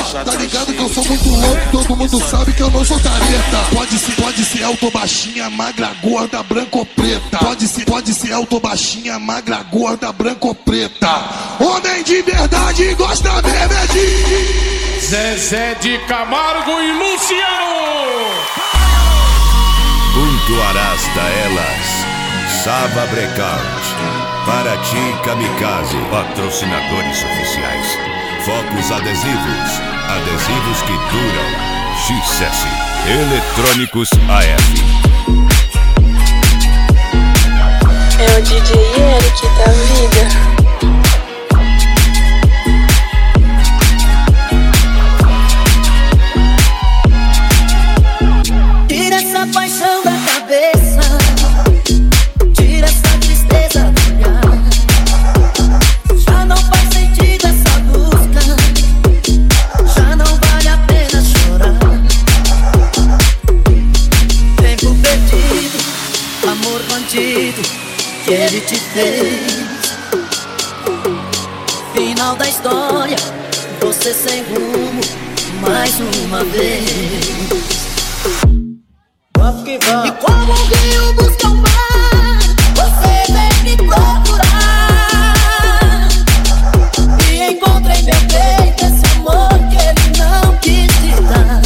Tá ligado que eu sou muito louco, todo mundo sabe que eu não sou careta. Pode ser alto, baixinha, magra, gorda, branca ou preta. Pode ser alto, baixinha, magra, gorda, branca ou preta. Homem de verdade gosta mesmo é de Zezé de Camargo e Luciano. Puntuarás da elas, Saba Breakout, Paraty Kamikaze, patrocinadores oficiais, Focos Adesivos, adesivos que duram, XS, Eletrônicos AF. É o DJ Eric da vida. Tira essa paixão da cabeça, tira essa tristeza do olhar. Já não faz sentido essa busca, já não vale a pena chorar. Tempo perdido, amor bandido que ele te fez. Final da história, você sem rumo mais uma vez. E como um rio busca o mar, você vem me procurar. E encontrei meu peito esse amor que ele não quis te dar.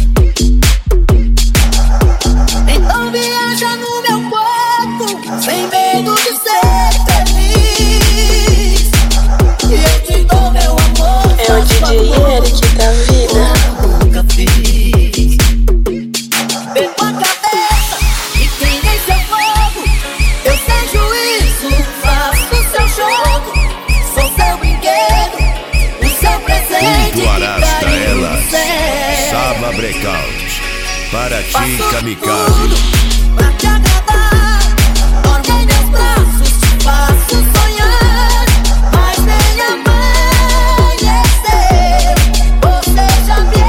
Então viaja no meu quarto, sem medo de ser feliz. E eu te dou meu amor. É o DJ Eric da vida. Nunca fiz. Bebo a cabeça e queimei seu fogo. Eu sem juízo faço seu jogo. Sou seu brinquedo, o seu presente. Puntuarás que da elas, carinho Saba Breakout, Paraty faço Kamikaze. tudo pra te agradar. Dorme em meus braços, te faço sonhar. Mas nem amanhecer, você já me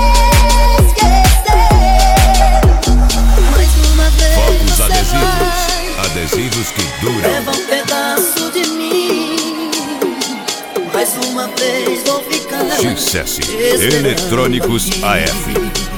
esqueceu. Mais uma vez Focos você Adesivos, vai adesivos que duram, leva um pedaço de mim. Mais uma vez vou ficar XS, Eletrônicos AF.